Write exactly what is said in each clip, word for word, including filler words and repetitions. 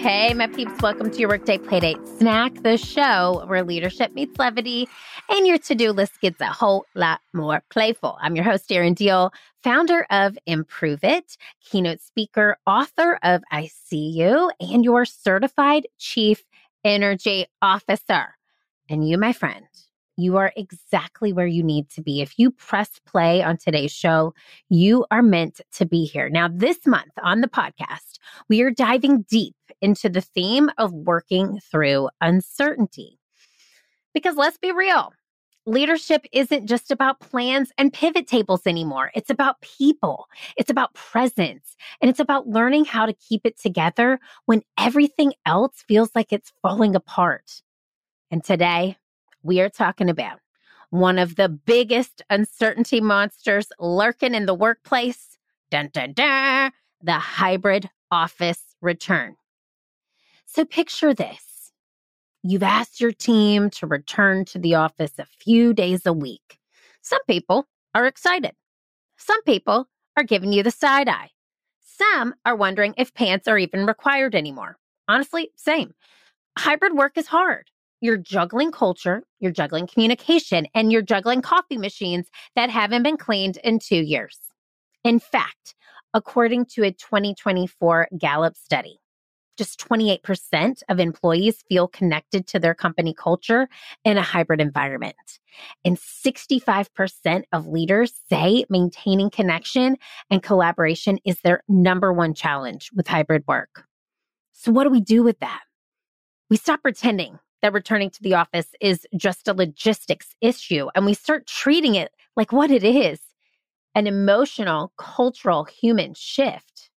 Hey, my peeps, welcome to your Workday Playdate Snack, the show where leadership meets levity and your to-do list gets a whole lot more playful. I'm your host, Erin Diehl, founder of Improve It, keynote speaker, author of I See You, and your certified chief energy officer. And you, my friend, you are exactly where you need to be. If you press play on today's show, you are meant to be here. Now, this month on the podcast, we are diving deep into the theme of working through uncertainty. Because let's be real, leadership isn't just about plans and pivot tables anymore. It's about people. It's about presence. And it's about learning how to keep it together when everything else feels like it's falling apart. And today, we are talking about one of the biggest uncertainty monsters lurking in the workplace, dun, dun, dun, the hybrid office return. So picture this. You've asked your team to return to the office a few days a week. Some people are excited. Some people are giving you the side eye. Some are wondering if pants are even required anymore. Honestly, same. Hybrid work is hard. You're juggling culture, you're juggling communication, and you're juggling coffee machines that haven't been cleaned in two years. In fact, according to a twenty twenty-four Gallup study, just twenty-eight percent of employees feel connected to their company culture in a hybrid environment. And sixty-five percent of leaders say maintaining connection and collaboration is their number one challenge with hybrid work. So what do we do with that? We stop pretending that returning to the office is just a logistics issue, and we start treating it like what it is, an emotional, cultural, human shift.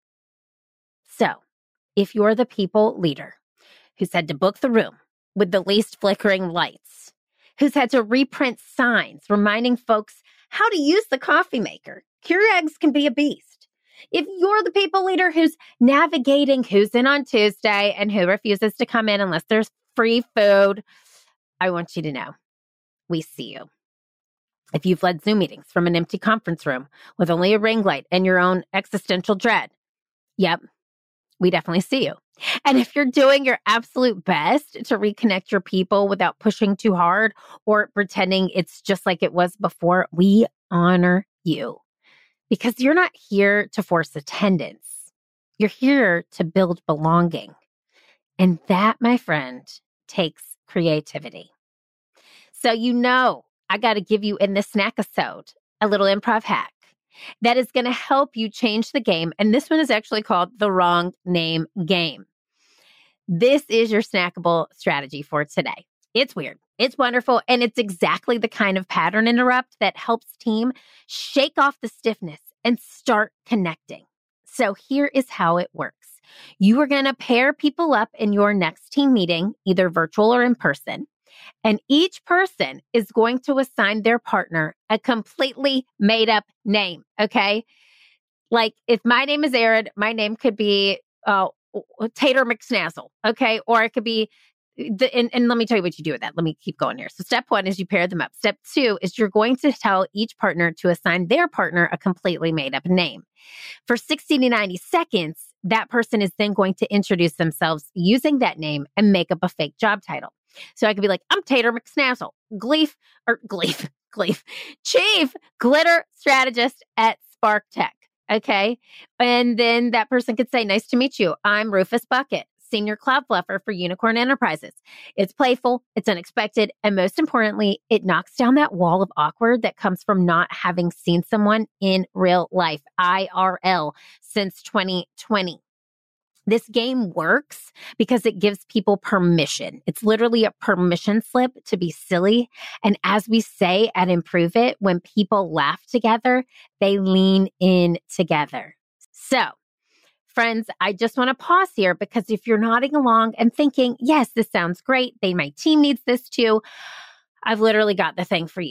So, if you're the people leader who's had to book the room with the least flickering lights, who's had to reprint signs reminding folks how to use the coffee maker, Keurigs can be a beast. If you're the people leader who's navigating who's in on Tuesday and who refuses to come in unless there's free food, I want you to know, we see you. If you've led Zoom meetings from an empty conference room with only a ring light and your own existential dread, yep, we definitely see you. And if you're doing your absolute best to reconnect your people without pushing too hard or pretending it's just like it was before, we honor you. Because you're not here to force attendance. You're here to build belonging. And that, my friend, takes creativity. So you know, I got to give you in this snack episode a little improv hack that is going to help you change the game. And this one is actually called the wrong name game. This is your snackable strategy for today. It's weird. It's wonderful. And it's exactly the kind of pattern interrupt that helps team shake off the stiffness and start connecting. So here is how it works. You are going to pair people up in your next team meeting, either virtual or in person. And each person is going to assign their partner a completely made up name. Okay. Like if my name is Erin, my name could be uh, Tater McSnazzle. Okay. Or it could be The, and, and let me tell you what you do with that. Let me keep going here. So step one is you pair them up. Step two is you're going to tell each partner to assign their partner a completely made up name. For sixty to ninety seconds, that person is then going to introduce themselves using that name and make up a fake job title. So I could be like, I'm Tater McSnazzle, Gleef, or Gleef, Gleef, Chief Glitter Strategist at Spark Tech. Okay. And then that person could say, nice to meet you. I'm Rufus Bucket, Senior Cloud Fluffer for Unicorn Enterprises. It's playful, it's unexpected, and most importantly, it knocks down that wall of awkward that comes from not having seen someone in real life, I R L, since twenty twenty. This game works because it gives people permission. It's literally a permission slip to be silly. And as we say at Improve It, when people laugh together, they lean in together. So, friends, I just want to pause here because if you're nodding along and thinking, yes, this sounds great, they, my team needs this too, I've literally got the thing for you.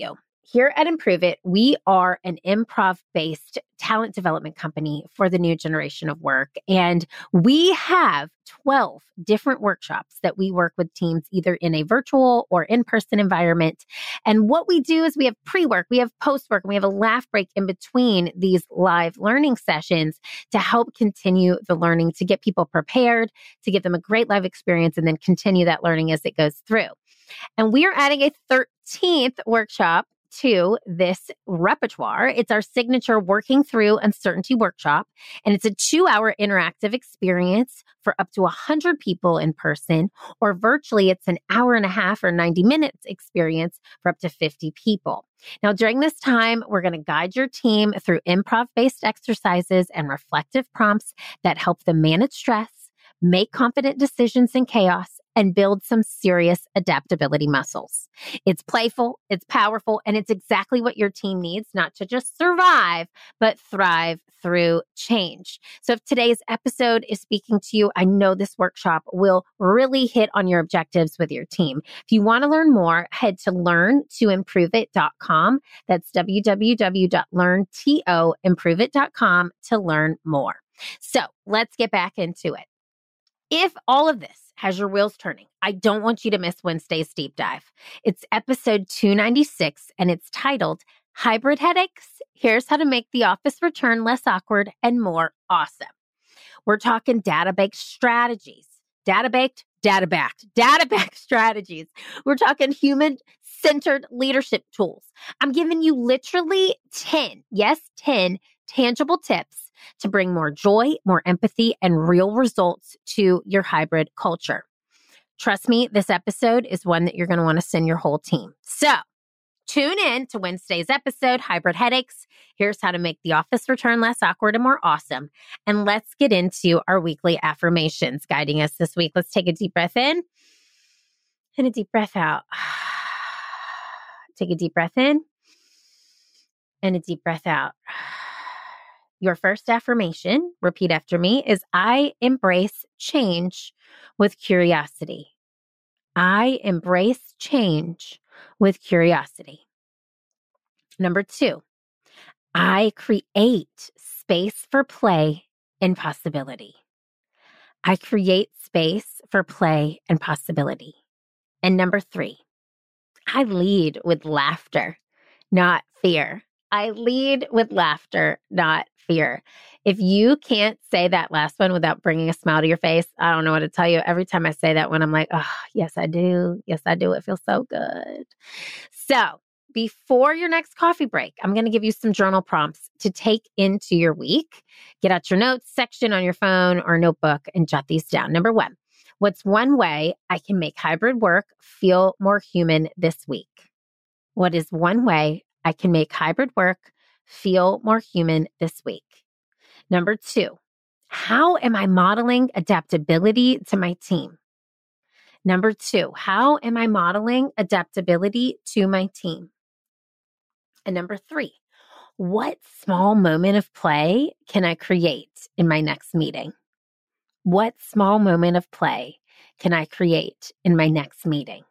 here at Improve It, we are an improv-based talent development company for the new generation of work. And we have twelve different workshops that we work with teams either in a virtual or in-person environment. And what we do is we have pre-work, we have post-work, and we have a laugh break in between these live learning sessions to help continue the learning, to get people prepared, to give them a great live experience, and then continue that learning as it goes through. And we are adding a thirteenth workshop to this repertoire. It's our signature Working Through Uncertainty workshop, and it's a two-hour interactive experience for up to one hundred people in person, or virtually it's an hour and a half or ninety minutes experience for up to fifty people. Now, during this time, we're going to guide your team through improv-based exercises and reflective prompts that help them manage stress, make confident decisions in chaos, and build some serious adaptability muscles. It's playful, it's powerful, and it's exactly what your team needs, not to just survive, but thrive through change. So if today's episode is speaking to you, I know this workshop will really hit on your objectives with your team. If you want to learn more, head to learn to improve it dot com. That's w w w dot learn to improve it dot com to learn more. So let's get back into it. If all of this has your wheels turning, I don't want you to miss Wednesday's deep dive. It's episode two ninety-six, and it's titled Hybrid Headaches. Here's how to make the office return less awkward and more awesome. We're talking data-baked strategies, data-baked, data-backed, data-backed strategies. We're talking human-centered leadership tools. I'm giving you literally ten, yes, ten tangible tips to bring more joy, more empathy, and real results to your hybrid culture. Trust me, this episode is one that you're going to want to send your whole team. So tune in to Wednesday's episode, Hybrid Headaches. Here's how to make the office return less awkward and more awesome. And let's get into our weekly affirmations guiding us this week. Let's take a deep breath in and a deep breath out. Take a deep breath in and a deep breath out. Your first affirmation, repeat after me, is I embrace change with curiosity. I embrace change with curiosity. Number two, I create space for play and possibility. I create space for play and possibility. And number three, I lead with laughter, not fear. I lead with laughter, not fear. If you can't say that last one without bringing a smile to your face, I don't know what to tell you. Every time I say that one, I'm like, oh, yes, I do. Yes, I do. It feels so good. So before your next coffee break, I'm going to give you some journal prompts to take into your week. Get out your notes section on your phone or notebook and jot these down. Number one, what's one way I can make hybrid work feel more human this week? What is one way I can make hybrid work feel more human this week? Number two, how am I modeling adaptability to my team? Number two, how am I modeling adaptability to my team? And number three, what small moment of play can I create in my next meeting? What small moment of play can I create in my next meeting?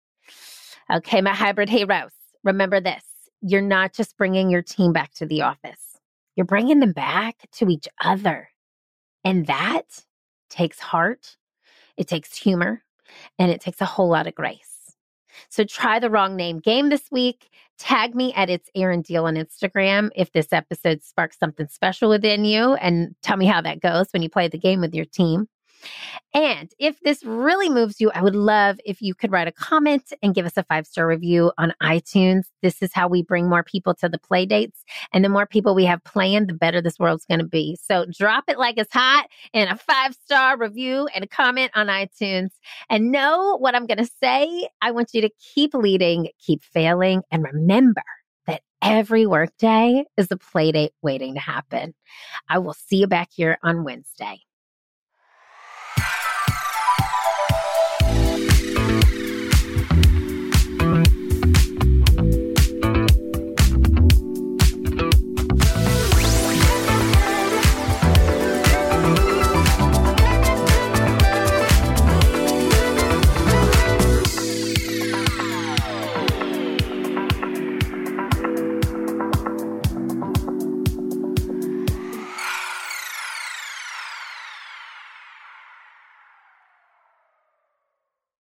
Okay, my hybrid heroes, remember this. You're not just bringing your team back to the office. You're bringing them back to each other. And that takes heart, it takes humor, and it takes a whole lot of grace. So try the wrong name game this week. Tag me at It's Erin Diehl on Instagram if this episode sparks something special within you, and tell me how that goes when you play the game with your team. And if this really moves you, I would love if you could write a comment and give us a five-star review on iTunes. This is how we bring more people to the play dates. And the more people we have playing, the better this world's going to be. So drop it like it's hot and a five-star review and a comment on iTunes. And know what I'm going to say. I want you to keep leading, keep failing, and remember that every workday is a play date waiting to happen. I will see you back here on Wednesday.